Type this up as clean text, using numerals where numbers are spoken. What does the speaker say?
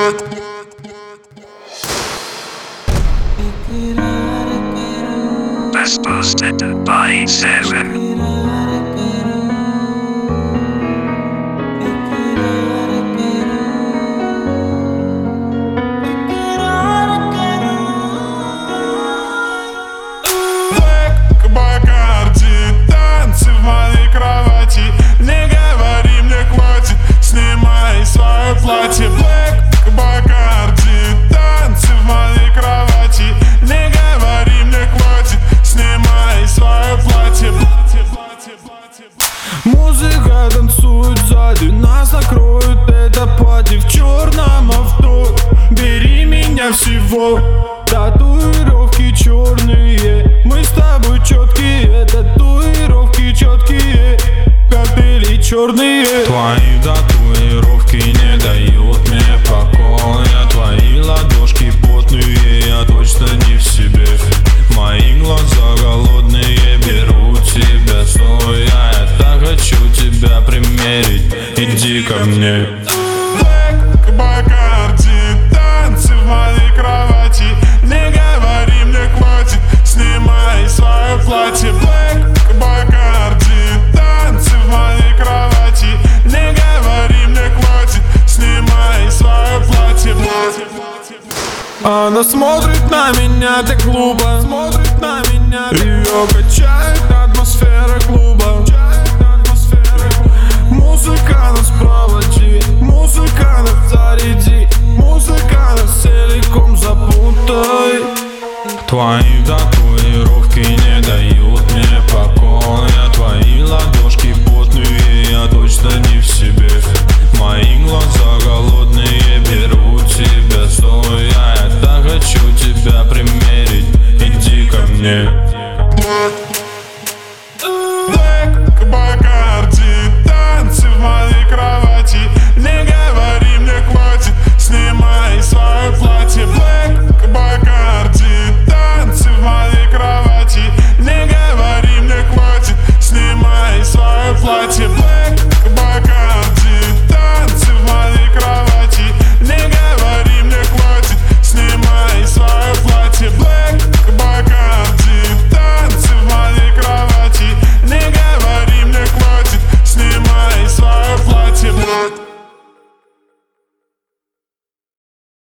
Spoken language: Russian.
Best posted by Seven. Танцы в моей кровати. Не говори, мне хватит. Снимай свое платье. Black Bacardi. Танцы в моей кровати. Не говори, мне хватит. Снимай свое платье. Музыка танцует сзади. Нас накроют это пати в черном авто. Бери меня всего. Татуировки черные. Мы с тобой четкие. Татуировки четкие. Коктейли черные. Твои татуировки не дают мне покоя. Твои ладошки потные, я точно не в себе. Мои глаза голодные, берут тебя стоя. Я так хочу тебя примерить, иди ко мне. Black Bacardi. Танцы в моей кровати. Не говори, мне хватит. Снимай свое платье. Black Bacardi. Танцы в моей кровати. Не говори, мне хватит. Снимай свое платье. Она смотрит на меня так глупо. Смотрит на меня. Ее качает атмосфера клуба. Музыка нас проводи. Музыка нас заряди. Музыка нас целиком запутай. Твои